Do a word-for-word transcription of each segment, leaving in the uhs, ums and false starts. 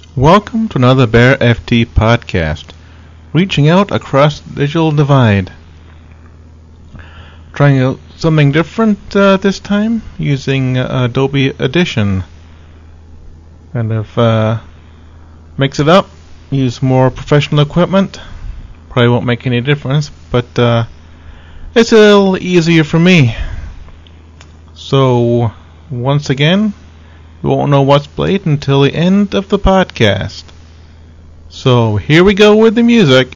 Welcome to another Bear F T podcast, reaching out across the digital divide. Trying out something different uh, this time, using uh, Adobe Audition. Kind of uh, mix it up, use more professional equipment. Probably won't make any difference, but uh, it's a little easier for me. So, once again, we won't know what's played until the end of the podcast. So, here we go with the music.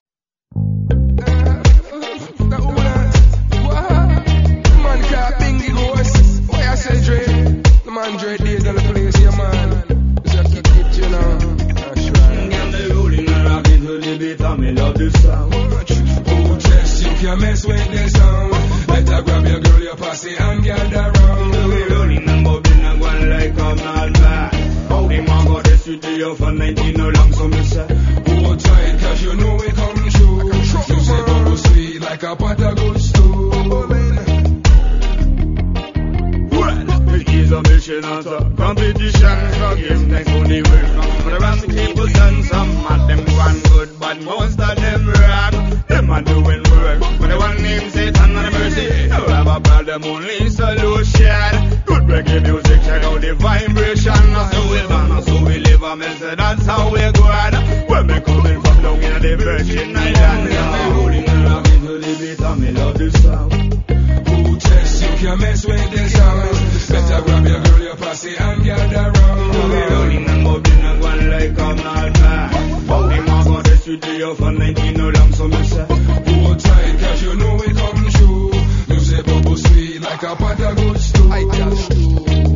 Mess with the sound. Better grab your girl, your posse and gather round. We rolling and bubbling and going like a madman. How the man got the studio for nineteen no long, so me say hold tight, cause you know it come true. You say bubble sweet like a pot of good stew. well, it is a mission and a competition. So give thanks for the work. When around the table done, some of them one good, but most of them wrong. Them are doing work. When the one name Satan and mercy, you have a problem, only solution. Good reggae music, check out the vibration. So we live, so we live, and me say that's how we go on. When me coming from down in the Virgin Islands, me holding and rocking to the beat, and me love the sound. Who test you can mess with the sound. Better grab your girl, your posse and gather round. We rolling and bubbling and going like a madman. How the man got the studio for nineteen no long, so me say hold tight, cause you know it come true. You say bubble sweet like a pot of good stew. I just do.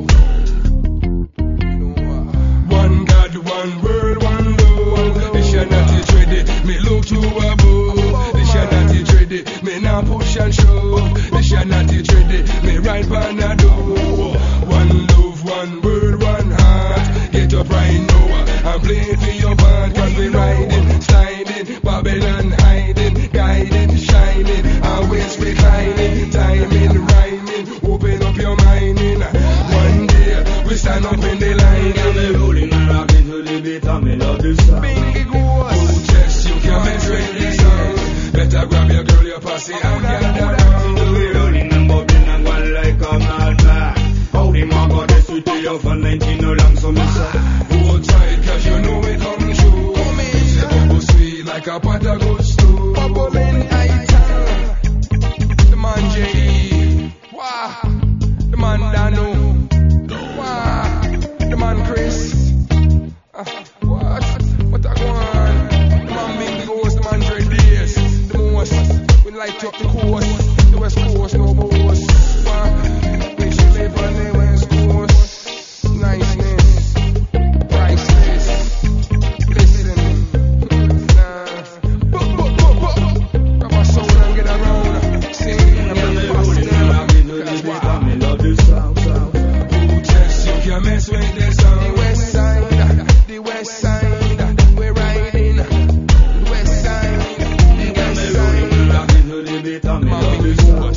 One God, one world, one love. This shall not it ready, me look to above. This shall not it ready, me now push and shove. This shall not it ready, me ride by the door. One love, one word, one heart. Get up right now and play for your band. Cause we riding, sliding, Babylon hiding, guiding, shining, always reclining, timing, rhyming, open up your minding. One day we stand up in the line. and me rolling and rocking to the beat, and me love the sound. Oh, yes, you can mess with the sound. Better grab your girl, your posse and gather round. We rolling and bubbling and going like a madman. How the man got the studio for nineteen no long, so me say Hold tight, cause you know it come true. You say bubble sweet like a pot of good stew. Bubbling item. The man J. Wah. The man Dano. Wah. The man Chris. Uh, what? What I want? The man Big Ghost, the man Dre Days. The most. We light up the coast. The West Coast, no more. Wah. We should live on the West Coast. Niceness. Priceless. Listen. Nah. Boop, boop, boop, boop. Grab a soul and get around. Sing. and me rolling and rocking to the beat, and me love the sound. sound. Who test you can mess with the sound. The west side, the west side, we're riding. The west side, the and west me rolling side. and rocking to the beat, and me love the sound.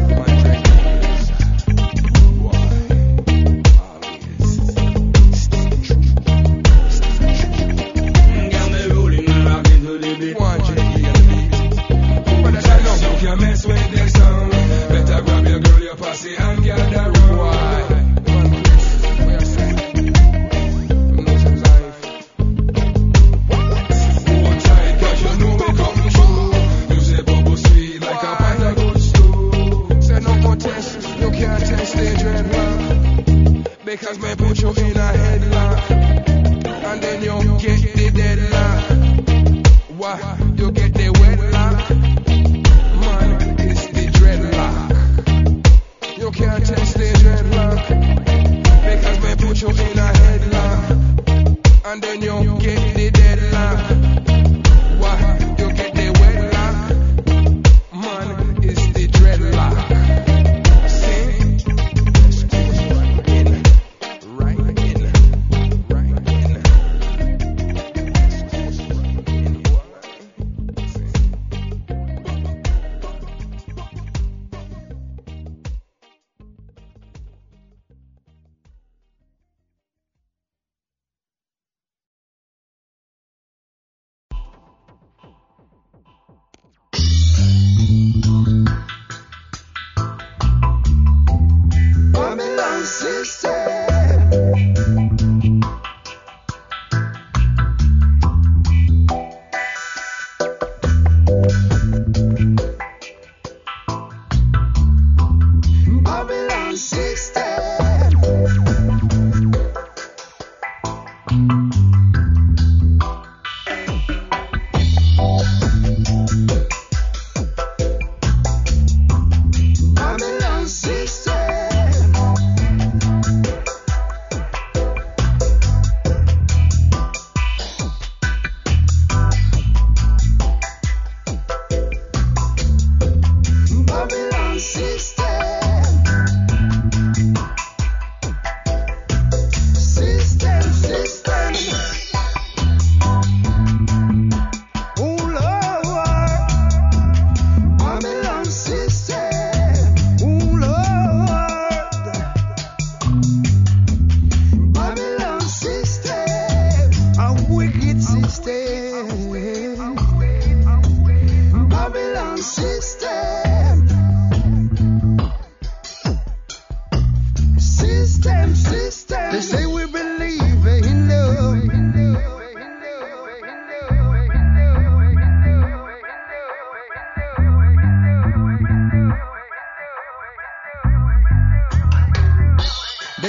and me rolling and rocking to the beat. You can mess with the sound. Better grab your girl, your posse and gather round. Hold tight, cause you know it come true. You say bubble sweet like a pot of good stew. Say no more test, you can't test the dreadlock. Because me put you in a headlock. And then you get the deadlock. Why? You get the wedlock. Man, it's the dreadlock. You can't test the dreadlock. Because me put you in a headlock. And then you get the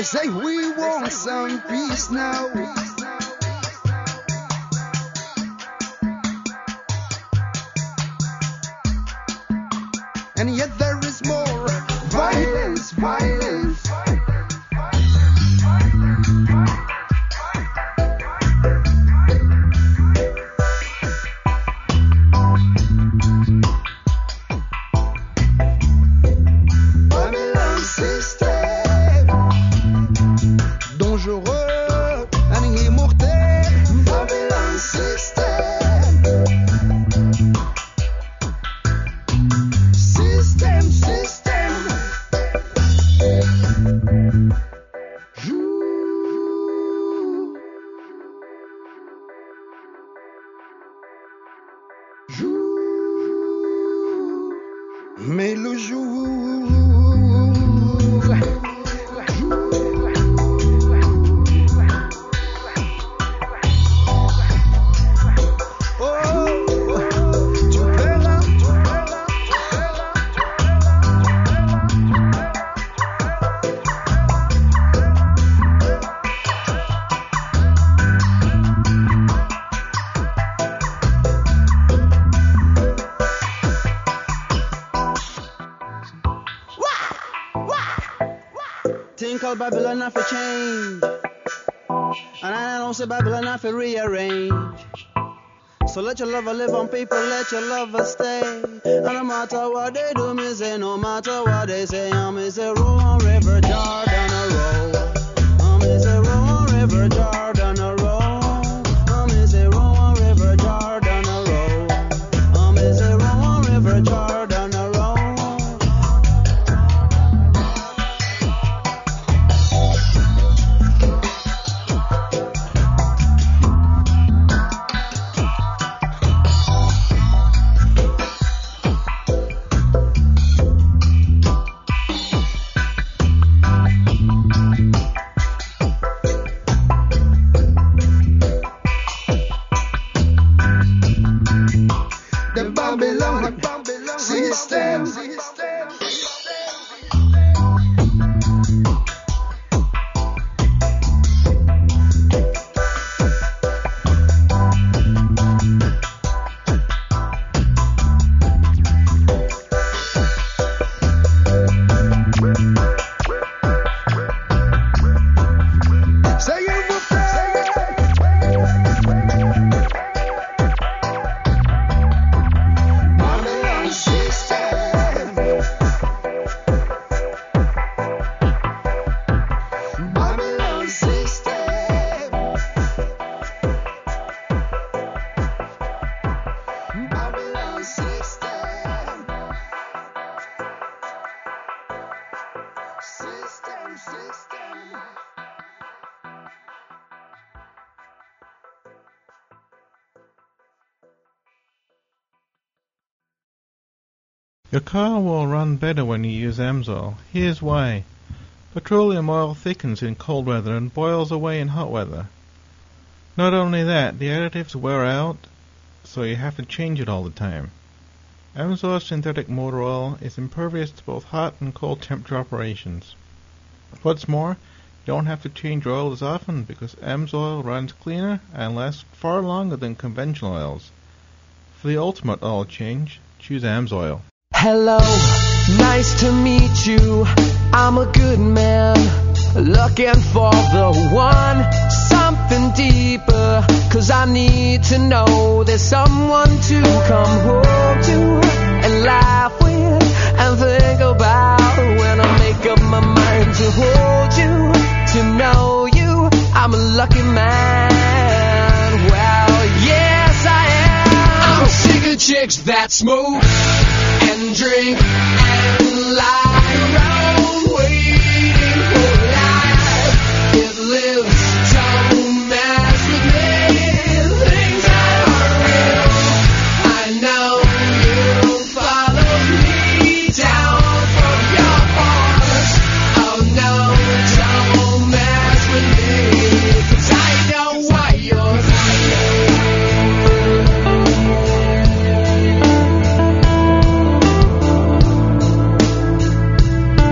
say we want some peace now. And yet there is more violence, violence. Babylon system, dangereux, un immortel. Babylon system. System, system. Joue. Joue. Mais le jour. Thing called Babylon have to change, and I don't say Babylon have to rearrange. So let your lover live on, people, let your lover stay. And no matter what they do, me say, no matter what they say, I'm me say, roll on river, Jordan, a roll. I'm me say, roll on river, Jordan, a roll. I'm me say, roll on river, Jordan, a roll. I'm me say, roll on river, Jordan, a roll. The Babylon system. Say it with Babylon system. Babylon system. Babylon system. System, system. Your car will run better when you use Amsoil. Here's why. Petroleum oil thickens in cold weather and boils away in hot weather. Not only that, the additives wear out, so you have to change it all the time. Amsoil synthetic motor oil is impervious to both hot and cold temperature operations. What's more, you don't have to change oil as often because Amsoil runs cleaner and lasts far longer than conventional oils. For the ultimate oil change, choose Amsoil. Hello, nice to meet you. I'm a good man, looking for the one, something deeper. Cause I need to know there's someone to come home to and laugh with and think about when I make up my mind to hold you, to know you. I'm a lucky man. Well, yes I am. I'm sick of chicks that smoke and drink and lie around waiting for life. It lives, don't mess with me. Things that are real, I know you'll follow me down from your horse. Oh no, don't mess with me, 'cause I know why you're here.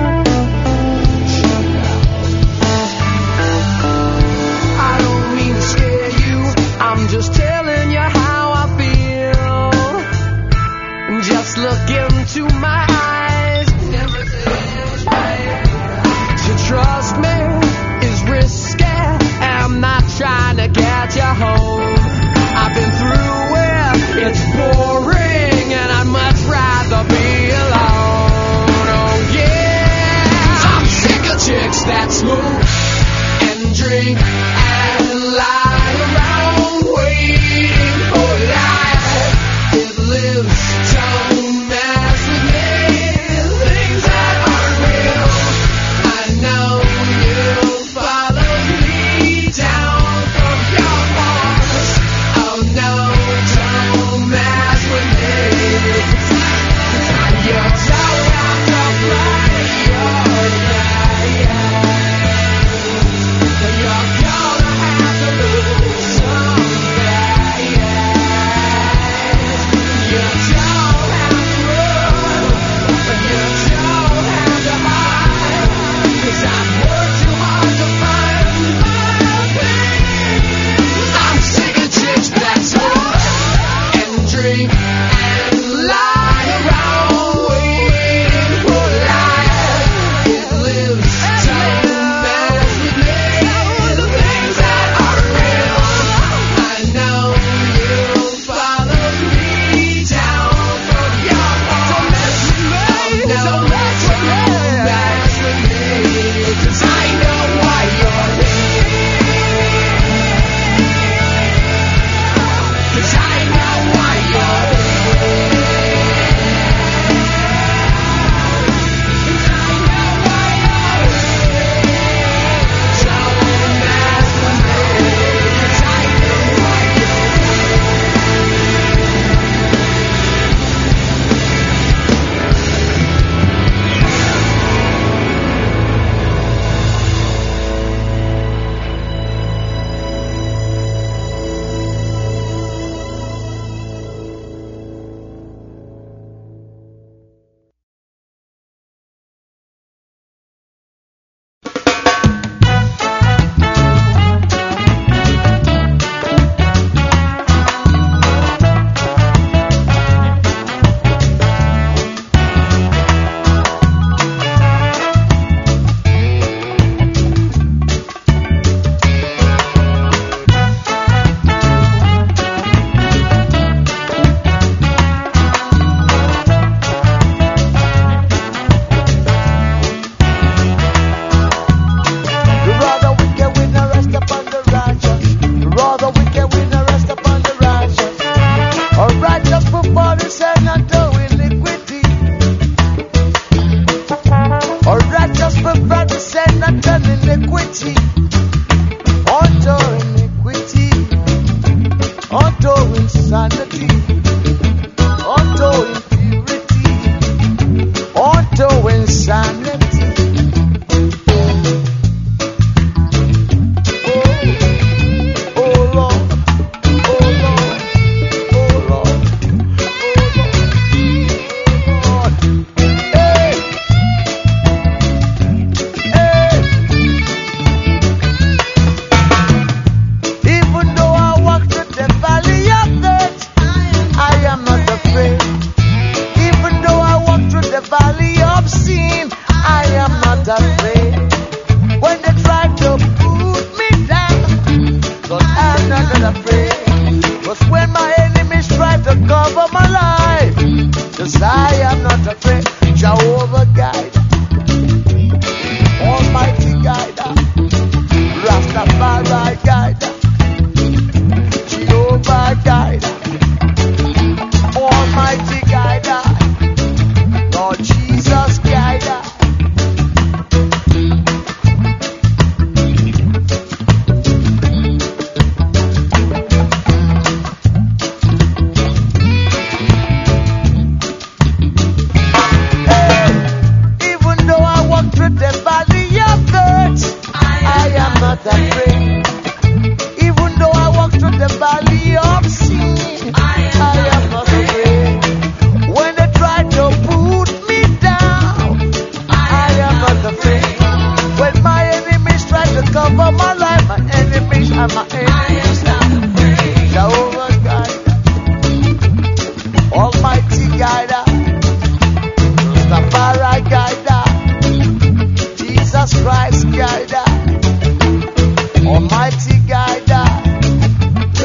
I'm just telling you how I feel. Just look into my eyes. Everything's right. To trust me is risky. I'm not trying to get you home. I've been through it. It's boring, and I'd much rather be alone. Oh yeah. I'm sick of chicks that smoke and drink and lie around waiting for life. It lives, don't mess with me. Things that aren't real. I know you followed me down from your horse. Oh no, don't mess with me. You don't have to play your game. You're gonna have to lose some days. You don't have to run, but you don't have to hide. 'Cause I've worked too hard to find my peace. I'm sick of chicks that smoke and drink and lie around waiting for life. It lives, don't mess with me. The things that are real. I know you followed me down from your heart. Don't mess with me. Don't mess with me. Don't mess with me. 'Cause I know why you're here. 'Cause I know why you're here. 'Cause I know why you're here. Don't mess with me. 'Cause I know why you're The rather wicked we no rest upon the righteous. The rather wicked we no rest upon the righteous. Or righteous before the sin and do iniquity. Or righteous before the sin and do iniquity. Unto iniquity. Unto insanity. Unto impurity. Unto insanity. Oh, oh Lord, oh Lord, oh Lord, oh Lord, hey, hey. Even though I walk through the valley of death, I am not afraid. Even though I walk through the valley of sin, I am not afraid. When they try to put me down, but I'm not gonna afraid. 'Cause when my enemies try to cover my life, 'cause I am not afraid. Jehovah guide, Almighty guide, Rastafari guide, Jehovah guide, Almighty guide, Lord Jesus guide.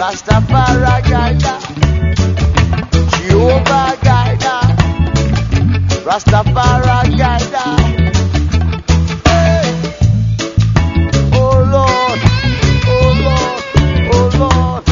Rastafari guide, Jehovah guide, Rastafari guide. Hey. Oh Lord, oh Lord, oh Lord.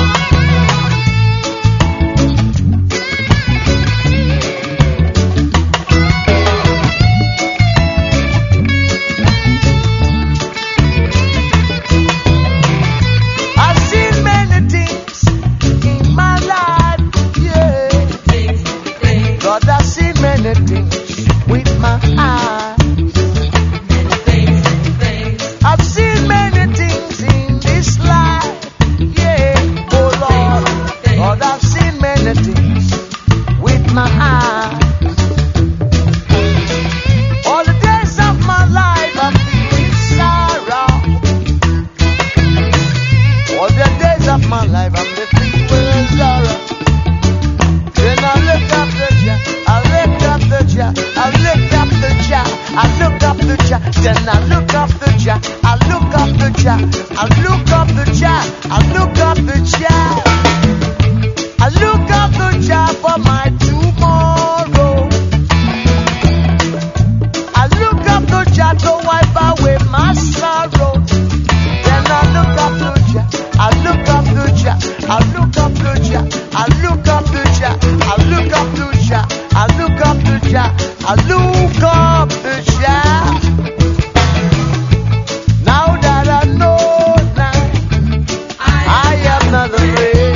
I've seen many things in my life, yeah. Lord, I've seen many things with my eyes. I've seen many things in this life, yeah. Oh Lord, Lord, I've seen many things with my eyes. All the days of my life I've been with sorrow. All the days of my life I'm living with sorrow. Then I look up the Jah, I look up the Jah, I look up the Jah, I look up the Jah. Then I look up the Jah, I look up the Jah, I look up the Jah, I look up the Jah. I look up the Jah for my tomorrow. I look up the Jah to wipe away my sorrow. Then I look up the Jah, I look up the Jah, I look up the Jah, I look up the Jah, I look up the Jah, I look up the Jah, I look up the Jah. Now that I know now, I am not afraid.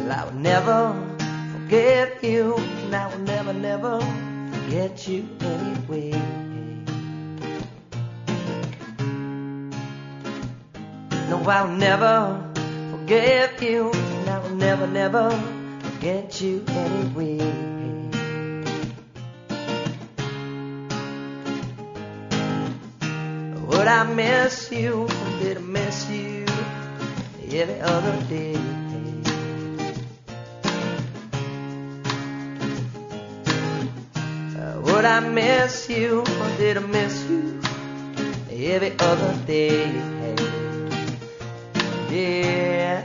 Well, I will never forget you, and I will never, never forget you anyway. No, I will never forget you, and I will never, never forget you anyway. Would I miss you, or did I miss you every other day? Uh, would I miss you, or did I miss you every other day? Yeah.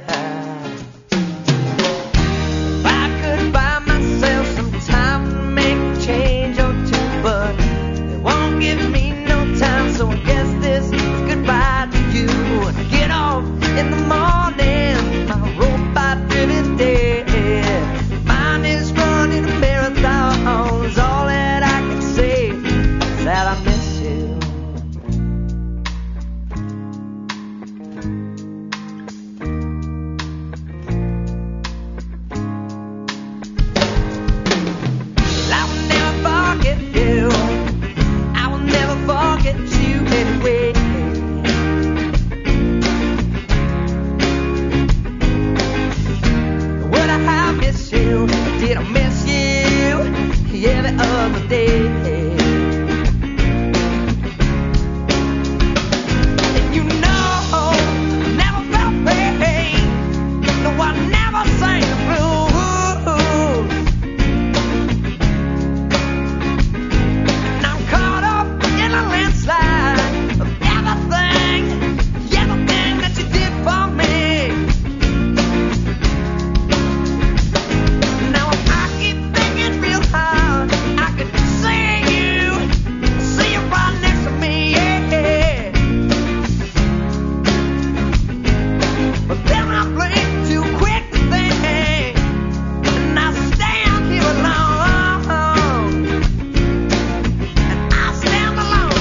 If I could buy myself some time to make a change or two, but they won't give me no time, so I guess this is goodbye to you. Get off in the morning, my robot-driven day. Mine is running a marathon, is all that I can say is that I miss you. I will never forget you. I will never forget you anyway. Would I have missed you? Did I miss you every other day? And you know, I never felt pain. No, I never sang the blues. And I'm caught up in a landslide of everything, everything that you did for me. Now I keep thinking real hard, I could see you, see you right next to me, yeah. But then I blink too quick to think, and I stand here alone, and I stand alone.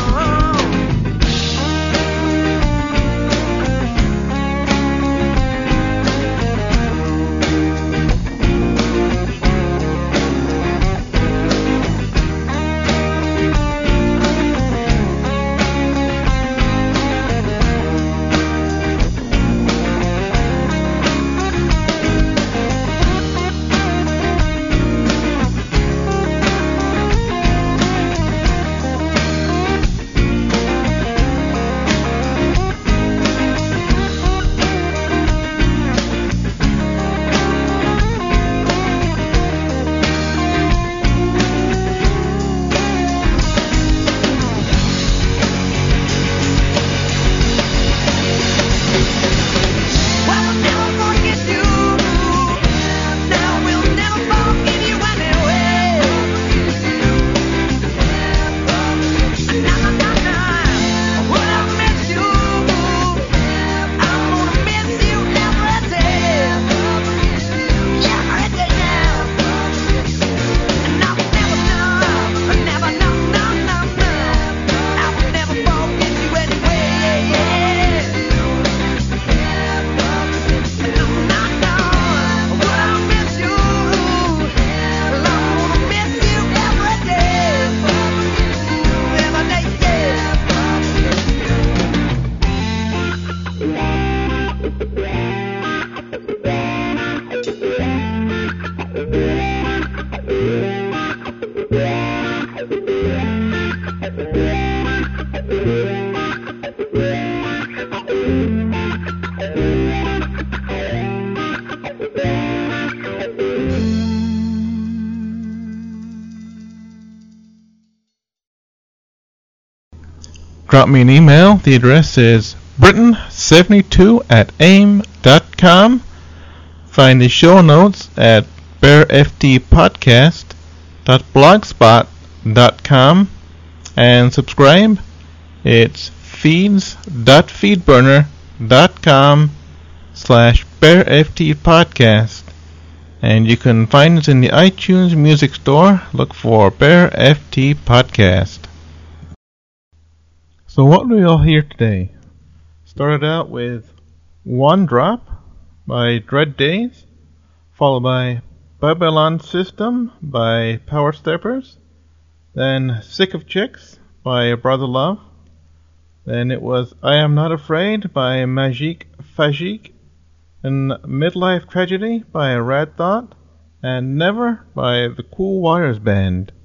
Well, we'll never forget you. No, we'll never forget you anyway. Na na na na. Would I miss you? I'm gonna miss you every day, every day now. And I will never know, never know, no, no, no. I will never forget you anyway. No, no, no. Would I miss you? Well, I'm gonna miss you every day, every day, yeah. Drop me an email. The address is britain seventy-two at aim dot com. Find the show notes at bear f t podcast dot blogspot dot com and subscribe. It's feeds dot feedburner dot com slash bear f t podcast. And you can find us in the iTunes Music Store. Look for Bear F T Podcast. So what do we all hear today? Started out with One Drop by Dread Days, followed by Babylon System by Power Steppers, then Sick of Chicks by Brother Love, then it was I Am Not Afraid by Magique Fajik, and Midlife Tragedy by Rad Thought, and Never by the Cool Waters Band.